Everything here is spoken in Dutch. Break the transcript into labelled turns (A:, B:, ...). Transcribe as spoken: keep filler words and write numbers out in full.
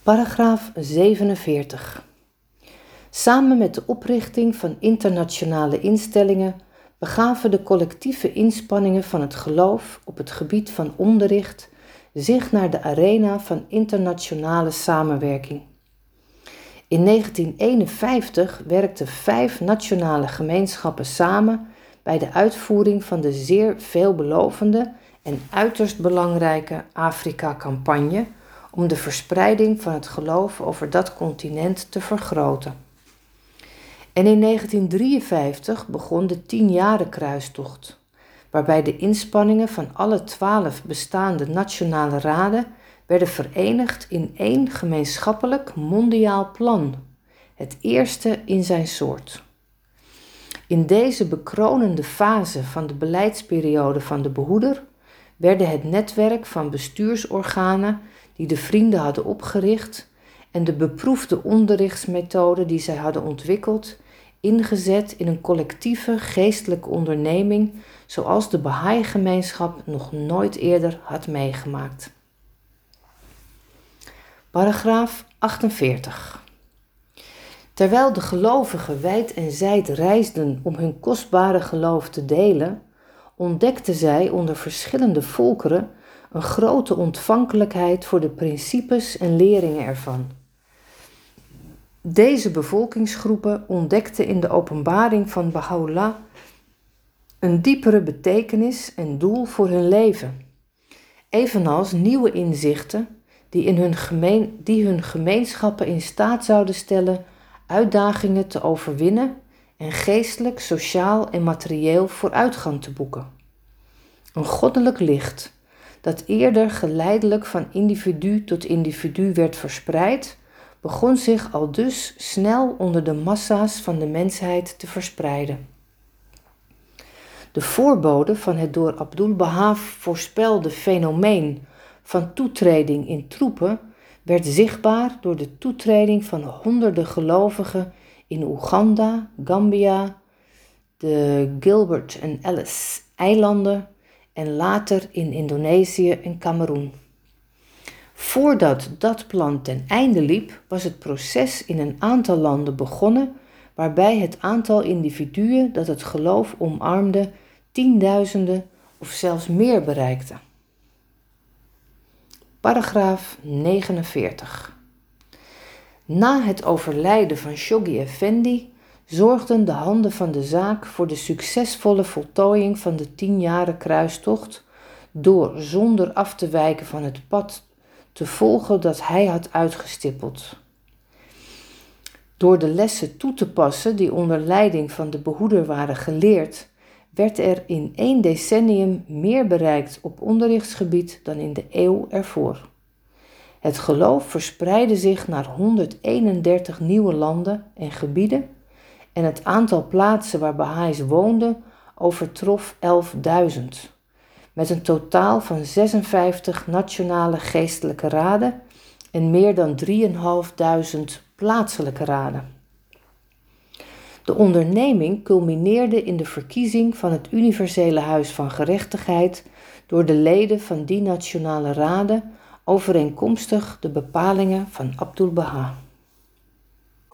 A: Paragraaf zevenenveertig. Samen met de oprichting van internationale instellingen begaven de collectieve inspanningen van het geloof op het gebied van onderricht zich naar de arena van internationale samenwerking. In negentien eenenvijftig werkten vijf nationale gemeenschappen samen bij de uitvoering van de zeer veelbelovende en uiterst belangrijke Afrika-campagne om de verspreiding van het geloof over dat continent te vergroten. En in negentien drieënvijftig begon de tienjarenkruistocht, waarbij de inspanningen van alle twaalf bestaande nationale raden werden verenigd in één gemeenschappelijk mondiaal plan, het eerste in zijn soort. In deze bekronende fase van de beleidsperiode van de behoeder werden het netwerk van bestuursorganen die de vrienden hadden opgericht en de beproefde onderrichtsmethoden die zij hadden ontwikkeld, ingezet in een collectieve geestelijke onderneming zoals de Bahá'í-gemeenschap nog nooit eerder had meegemaakt. Paragraaf achtenveertig. Terwijl de gelovigen wijd en zijd reisden om hun kostbare geloof te delen, ontdekten zij onder verschillende volkeren een grote ontvankelijkheid voor de principes en leringen ervan. Deze bevolkingsgroepen ontdekten in de openbaring van Baha'u'llah een diepere betekenis en doel voor hun leven, evenals nieuwe inzichten die, in hun, gemeen, die hun gemeenschappen in staat zouden stellen uitdagingen te overwinnen en geestelijk, sociaal en materieel vooruitgang te boeken. Een goddelijk licht, dat eerder geleidelijk van individu tot individu werd verspreid, begon zich aldus snel onder de massa's van de mensheid te verspreiden. De voorbode van het door Abdul-Baha voorspelde fenomeen van toetreding in troepen werd zichtbaar door de toetreding van honderden gelovigen in Oeganda, Gambia, de Gilbert en Ellice eilanden en later in Indonesië en Kameroen. Voordat dat plan ten einde liep, was het proces in een aantal landen begonnen, waarbij het aantal individuen dat het geloof omarmde tienduizenden of zelfs meer bereikte. Paragraaf negenenveertig. Na het overlijden van Shoghi Effendi zorgden de handen van de zaak voor de succesvolle voltooiing van de tienjaren kruistocht door zonder af te wijken van het pad te volgen dat hij had uitgestippeld. Door de lessen toe te passen die onder leiding van de behoeder waren geleerd, werd er in één decennium meer bereikt op onderrichtsgebied dan in de eeuw ervoor. Het geloof verspreidde zich naar honderdeenendertig nieuwe landen en gebieden en het aantal plaatsen waar Bahá'í's woonden overtrof elfduizend, met een totaal van zesenvijftig nationale geestelijke raden en meer dan drieënhalfduizend plaatselijke raden. De onderneming culmineerde in de verkiezing van het Universele Huis van Gerechtigheid door de leden van die nationale raden overeenkomstig de bepalingen van Abdul-Baha.